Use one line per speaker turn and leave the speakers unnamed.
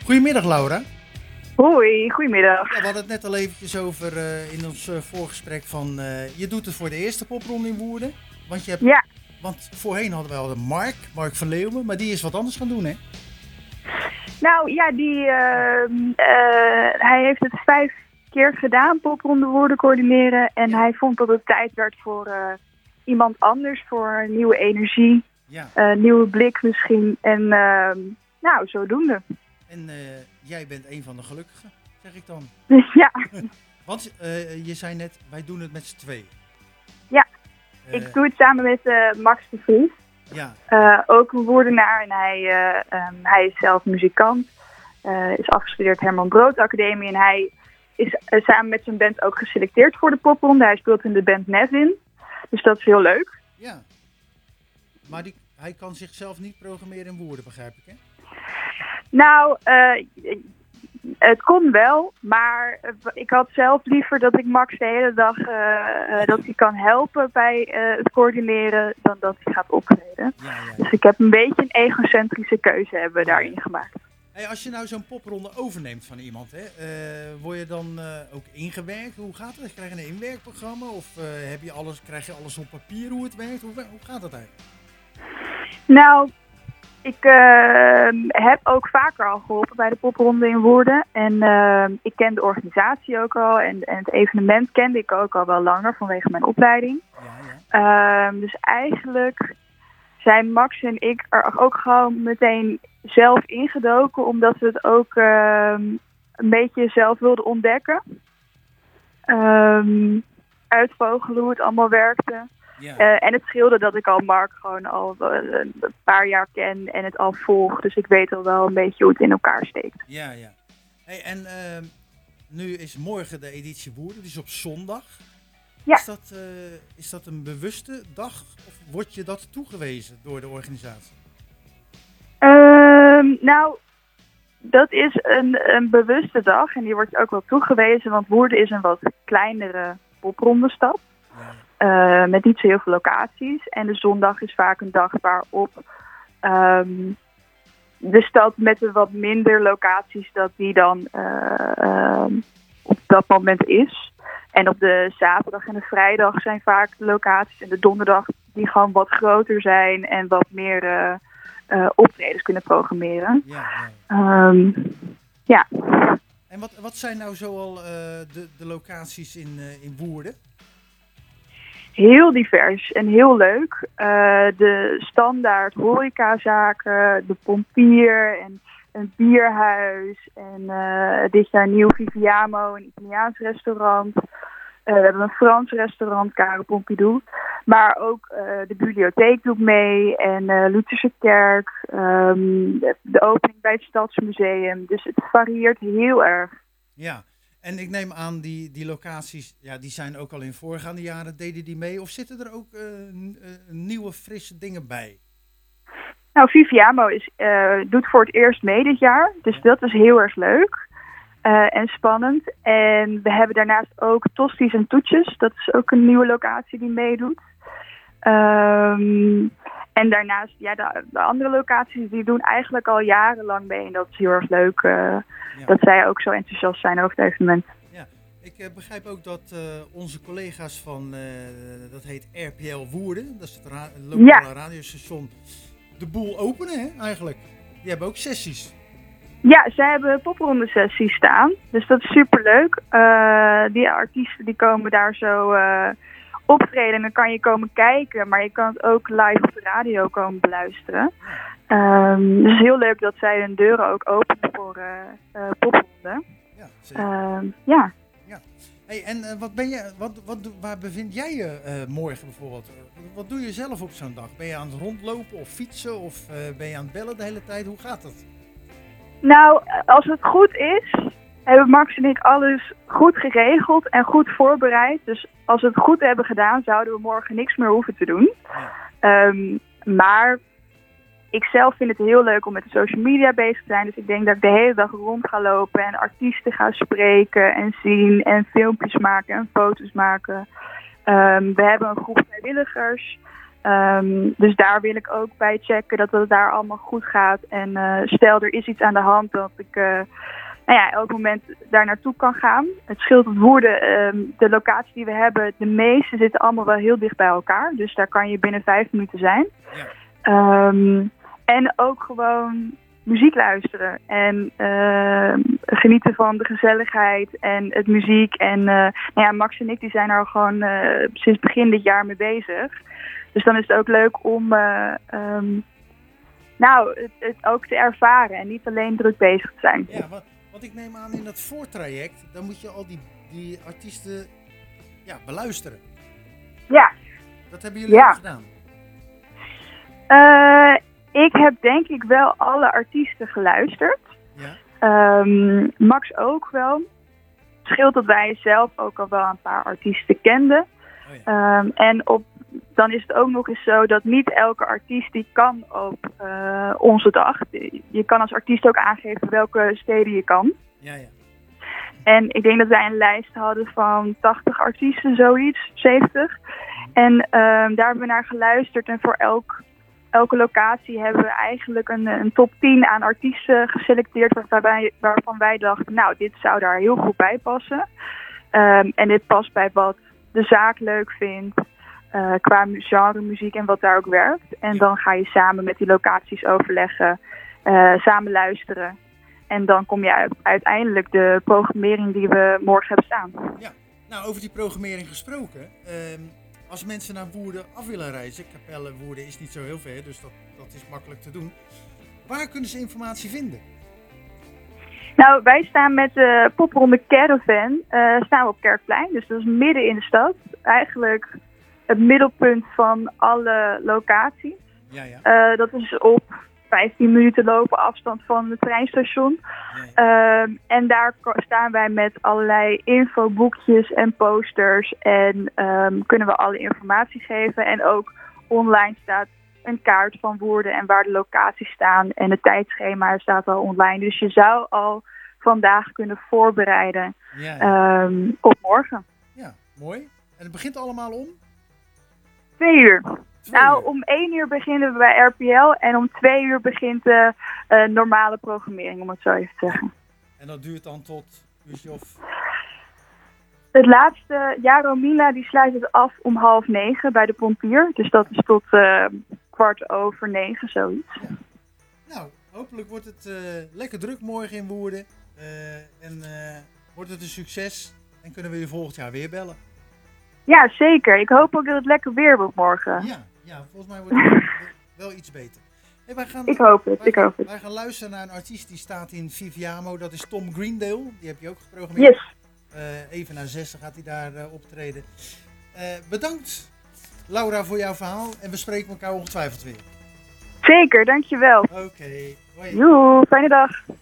Goedemiddag Laura.
Hoi, goedemiddag.
Ja, we hadden het net al eventjes over in ons voorgesprek van je doet het voor de eerste popronde in Woerden. Want, want voorheen hadden we al Mark van Leeuwen, maar die is wat anders gaan doen, hè?
Nou ja, hij heeft het 5 keer gedaan, popronde Woerden coördineren. En hij vond dat het tijd werd voor iemand anders, voor nieuwe energie, nieuwe blik misschien. En nou, zodoende.
En jij bent een van de gelukkigen, zeg ik dan.
Ja.
Want je zei net, wij doen het met z'n tweeën.
Ja, ik doe het samen met Max de Vries.
Ja.
Ook een Woerdenaar en hij is zelf muzikant. Is afgestudeerd Herman Brood Academie en hij is samen met zijn band ook geselecteerd voor de popronde. Hij speelt in de band Nevin, dus dat is heel leuk.
Ja, maar hij kan zichzelf niet programmeren in Woerden, begrijp ik, hè?
Nou, het kon wel, maar ik had zelf liever dat ik Max de hele dag dat hij kan helpen bij het coördineren dan dat hij gaat optreden. Ja. Dus ik heb een beetje een egocentrische keuze hebben daarin gemaakt.
Hey, als je nou zo'n popronde overneemt van iemand, hè, word je dan ook ingewerkt? Hoe gaat het? Krijg je een inwerkprogramma of krijg je alles op papier hoe het werkt? Hoe gaat dat eigenlijk?
Nou, ik heb ook vaker al geholpen bij de popronde in Woerden. En ik ken de organisatie ook al. En het evenement kende ik ook al wel langer vanwege mijn opleiding. Ja. Dus eigenlijk zijn Max en ik er ook gewoon meteen zelf ingedoken. Omdat we het ook een beetje zelf wilden ontdekken. Uitvogelen hoe het allemaal werkte. Ja. En het scheelde dat ik al Mark gewoon al een paar jaar ken en het al volg. Dus ik weet al wel een beetje hoe het in elkaar steekt.
Ja, ja. Hey, en nu is morgen de editie Woerden, dus op zondag. Ja. Is dat een bewuste dag of wordt je dat toegewezen door de organisatie?
Nou, dat is een bewuste dag en die wordt je ook wel toegewezen. Want Woerden is een wat kleinere poprondestad. Met niet zo heel veel locaties. En de zondag is vaak een dag waarop de stad met de wat minder locaties, dat die dan op dat moment is. En op de zaterdag en de vrijdag zijn vaak de locaties. En de donderdag die gewoon wat groter zijn en wat meer optredens kunnen programmeren. Ja.
En wat zijn nou zoal de locaties in Woerden?
Heel divers en heel leuk. De standaard horecazaken, de pompier en een bierhuis. En dit jaar nieuw Viviamo, een Italiaans restaurant. We hebben een Frans restaurant, Caro Pompidou. Maar ook de bibliotheek doet mee en Lutherse kerk. De opening bij het Stadsmuseum. Dus het varieert heel erg.
Ja. En ik neem aan, die locaties, ja, die zijn ook al in voorgaande jaren, deden die mee? Of zitten er ook nieuwe, frisse dingen bij?
Nou, Viviamo doet voor het eerst mee dit jaar. Dus dat is heel erg leuk en spannend. En we hebben daarnaast ook Tosties en Toetjes. Dat is ook een nieuwe locatie die meedoet. En daarnaast, ja, de andere locaties die doen eigenlijk al jarenlang mee. En dat is heel erg leuk dat zij ook zo enthousiast zijn over het evenement.
Ja, ik begrijp ook dat onze collega's van, dat heet RPL Woerden, dat is het lokale radiostation, de boel openen hè, eigenlijk. Die hebben ook sessies.
Ja, zij hebben popronde sessies staan. Dus dat is superleuk. Die artiesten die komen daar zo optreden en dan kan je komen kijken. Maar je kan het ook live op de radio komen beluisteren. Dus het is heel leuk dat zij hun deuren ook openen voor popronde.
Ja, zeker.
Ja.
Hey, en waar bevind jij je morgen bijvoorbeeld? Wat doe je zelf op zo'n dag? Ben je aan het rondlopen of fietsen of ben je aan het bellen de hele tijd? Hoe gaat het?
Nou, als het goed is, hebben Max en ik alles goed geregeld en goed voorbereid. Dus als we het goed hebben gedaan, zouden we morgen niks meer hoeven te doen. Ja. Maar ik zelf vind het heel leuk om met de social media bezig te zijn. Dus ik denk dat ik de hele dag rond ga lopen en artiesten ga spreken en zien en filmpjes maken en foto's maken. We hebben een groep vrijwilligers Dus daar wil ik ook bij checken dat het daar allemaal goed gaat. En stel er is iets aan de hand, dat ik elk moment daar naartoe kan gaan. Het scheelt het Woerden, de locatie die we hebben, de meeste zitten allemaal wel heel dicht bij elkaar. Dus daar kan je binnen 5 minuten zijn. Ja. En ook gewoon muziek luisteren en genieten van de gezelligheid en het muziek. En Max en ik die zijn er al gewoon sinds begin dit jaar mee bezig. Dus dan is het ook leuk om het ook te ervaren en niet alleen druk bezig te zijn.
Ja, wat ik neem aan in dat voortraject, dan moet je al die artiesten beluisteren.
Ja.
Dat hebben jullie ook gedaan?
Ik heb denk ik wel alle artiesten geluisterd. Ja. Max ook wel. Het scheelt dat wij zelf ook al wel een paar artiesten kenden. Oh ja. Dan is het ook nog eens zo dat niet elke artiest die kan op onze dag. Je kan als artiest ook aangeven welke steden je kan. Ja, ja. En ik denk dat wij een lijst hadden van 80 artiesten, zoiets, 70. En daar hebben we naar geluisterd en voor elke locatie hebben we eigenlijk een top 10 aan artiesten geselecteerd waarvan wij dachten, nou, dit zou daar heel goed bij passen. En dit past bij wat de zaak leuk vindt, qua genre muziek en wat daar ook werkt. En dan ga je samen met die locaties overleggen, samen luisteren. En dan kom je uiteindelijk de programmering die we morgen hebben staan.
Ja, nou over die programmering gesproken. Als mensen naar Woerden af willen reizen, Capelle Woerden is niet zo heel ver, dus dat is makkelijk te doen. Waar kunnen ze informatie vinden?
Nou, wij staan met de popronde Caravan staan we op Kerkplein, dus dat is midden in de stad. Eigenlijk het middelpunt van alle locaties. Ja, ja. Dat is op 15 minuten lopen afstand van het treinstation. Nee. En daar staan wij met allerlei infoboekjes en posters en kunnen we alle informatie geven. En ook online staat een kaart van Woerden en waar de locaties staan en het tijdschema staat al online. Dus je zou al vandaag kunnen voorbereiden op morgen.
Ja, mooi. En het begint allemaal om?
2 uur. Nou, om 1 uur beginnen we bij RPL en om 2 uur begint de normale programmering, om het zo even te zeggen.
En dat duurt dan tot uurtje of?
Het laatste, Jaromila, die sluit het af om 8:30 bij de pompier. Dus dat is tot 9:15, zoiets. Ja.
Nou, hopelijk wordt het lekker druk morgen in Woerden. Wordt het een succes en kunnen we je volgend jaar weer bellen.
Ja, zeker. Ik hoop ook dat het lekker weer wordt morgen.
Ja, volgens mij wordt het wel iets beter. Hey,
ik hoop het.
Wij gaan luisteren naar een artiest die staat in Viviamo. Dat is Tom Greendale. Die heb je ook geprogrammeerd.
Yes.
Even na 6 gaat hij daar optreden. Bedankt, Laura, voor jouw verhaal. En we spreken elkaar ongetwijfeld weer.
Zeker, dankjewel.
Oké. Hoi.
Joe, fijne dag.